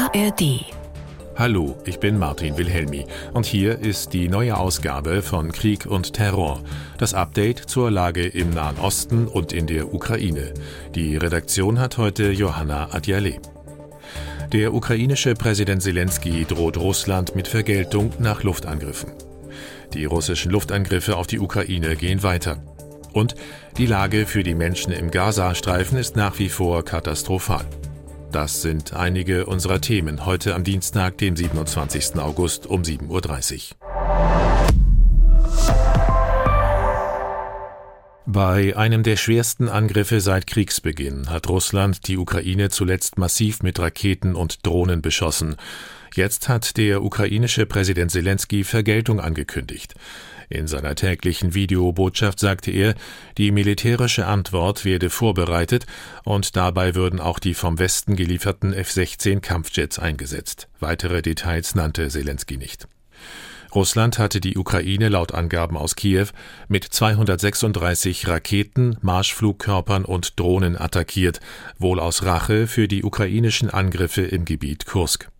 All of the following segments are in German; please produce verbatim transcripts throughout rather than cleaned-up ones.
A R D. Hallo, ich bin Martin Wilhelmi und hier ist die neue Ausgabe von Krieg und Terror, das Update zur Lage im Nahen Osten und in der Ukraine. Die Redaktion hat heute Johanna Adjalé. Der ukrainische Präsident Selenskyj droht Russland mit Vergeltung nach Luftangriffen. Die russischen Luftangriffe auf die Ukraine gehen weiter. Und die Lage für die Menschen im Gazastreifen ist nach wie vor katastrophal. Das sind einige unserer Themen heute am Dienstag, dem siebenundzwanzigsten August um sieben Uhr dreißig. Bei einem der schwersten Angriffe seit Kriegsbeginn hat Russland die Ukraine zuletzt massiv mit Raketen und Drohnen beschossen. Jetzt hat der ukrainische Präsident Selenskyj Vergeltung angekündigt. In seiner täglichen Videobotschaft sagte er, die militärische Antwort werde vorbereitet und dabei würden auch die vom Westen gelieferten F sechzehn Kampfjets eingesetzt. Weitere Details nannte Selenskyj nicht. Russland hatte die Ukraine laut Angaben aus Kiew mit zweihundertsechsunddreißig Raketen, Marschflugkörpern und Drohnen attackiert, wohl aus Rache für die ukrainischen Angriffe im Gebiet Kursk.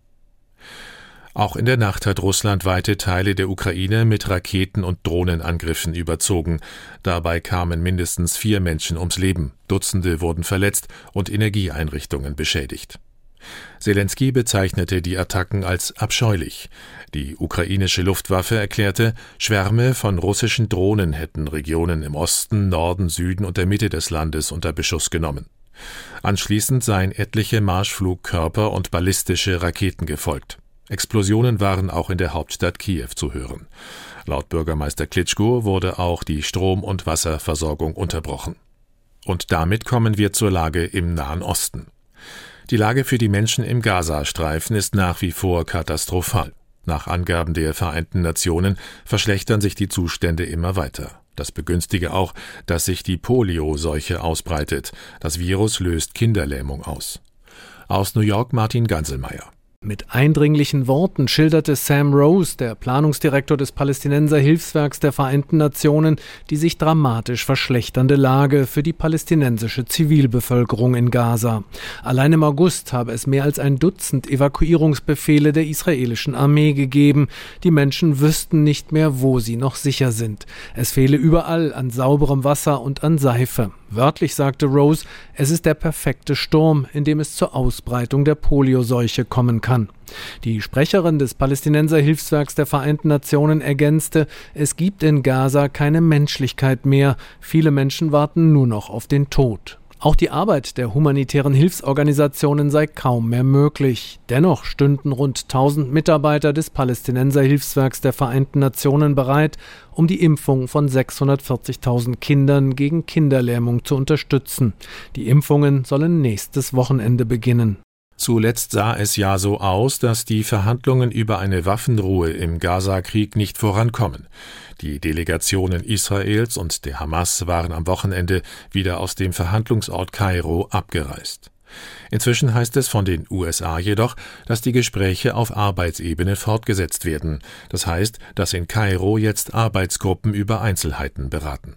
Auch in der Nacht hat Russland weite Teile der Ukraine mit Raketen- und Drohnenangriffen überzogen. Dabei kamen mindestens vier Menschen ums Leben, Dutzende wurden verletzt und Energieeinrichtungen beschädigt. Selenskyj bezeichnete die Attacken als abscheulich. Die ukrainische Luftwaffe erklärte, Schwärme von russischen Drohnen hätten Regionen im Osten, Norden, Süden und der Mitte des Landes unter Beschuss genommen. Anschließend seien etliche Marschflugkörper und ballistische Raketen gefolgt. Explosionen waren auch in der Hauptstadt Kiew zu hören. Laut Bürgermeister Klitschko wurde auch die Strom- und Wasserversorgung unterbrochen. Und damit kommen wir zur Lage im Nahen Osten. Die Lage für die Menschen im Gazastreifen ist nach wie vor katastrophal. Nach Angaben der Vereinten Nationen verschlechtern sich die Zustände immer weiter. Das begünstige auch, dass sich die Polio-Seuche ausbreitet. Das Virus löst Kinderlähmung aus. Aus New York Martin Ganselmeier. Mit eindringlichen Worten schilderte Sam Rose, der Planungsdirektor des Palästinenser-Hilfswerks der Vereinten Nationen, die sich dramatisch verschlechternde Lage für die palästinensische Zivilbevölkerung in Gaza. Allein im August habe es mehr als ein Dutzend Evakuierungsbefehle der israelischen Armee gegeben. Die Menschen wüssten nicht mehr, wo sie noch sicher sind. Es fehle überall an sauberem Wasser und an Seife. Wörtlich sagte Rose, es ist der perfekte Sturm, in dem es zur Ausbreitung der Polioseuche kommen kann. Die Sprecherin des Palästinenser-Hilfswerks der Vereinten Nationen ergänzte, es gibt in Gaza keine Menschlichkeit mehr, viele Menschen warten nur noch auf den Tod. Auch die Arbeit der humanitären Hilfsorganisationen sei kaum mehr möglich. Dennoch stünden rund tausend Mitarbeiter des Palästinenser-Hilfswerks der Vereinten Nationen bereit, um die Impfung von sechshundertvierzigtausend Kindern gegen Kinderlähmung zu unterstützen. Die Impfungen sollen nächstes Wochenende beginnen. Zuletzt sah es ja so aus, dass die Verhandlungen über eine Waffenruhe im Gaza-Krieg nicht vorankommen. Die Delegationen Israels und der Hamas waren am Wochenende wieder aus dem Verhandlungsort Kairo abgereist. Inzwischen heißt es von den U S A jedoch, dass die Gespräche auf Arbeitsebene fortgesetzt werden. Das heißt, dass in Kairo jetzt Arbeitsgruppen über Einzelheiten beraten.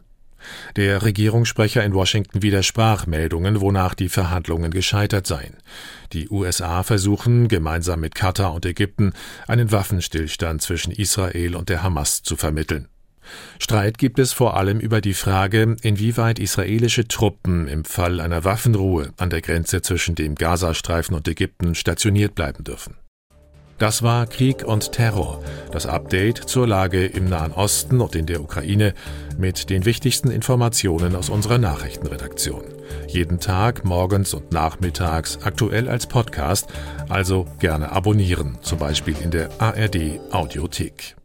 Der Regierungssprecher in Washington widersprach Meldungen, wonach die Verhandlungen gescheitert seien. Die U S A versuchen, gemeinsam mit Katar und Ägypten, einen Waffenstillstand zwischen Israel und der Hamas zu vermitteln. Streit gibt es vor allem über die Frage, inwieweit israelische Truppen im Fall einer Waffenruhe an der Grenze zwischen dem Gazastreifen und Ägypten stationiert bleiben dürfen. Das war Krieg und Terror, das Update zur Lage im Nahen Osten und in der Ukraine mit den wichtigsten Informationen aus unserer Nachrichtenredaktion. Jeden Tag, morgens und nachmittags, aktuell als Podcast, also gerne abonnieren, zum Beispiel in der A R D Audiothek.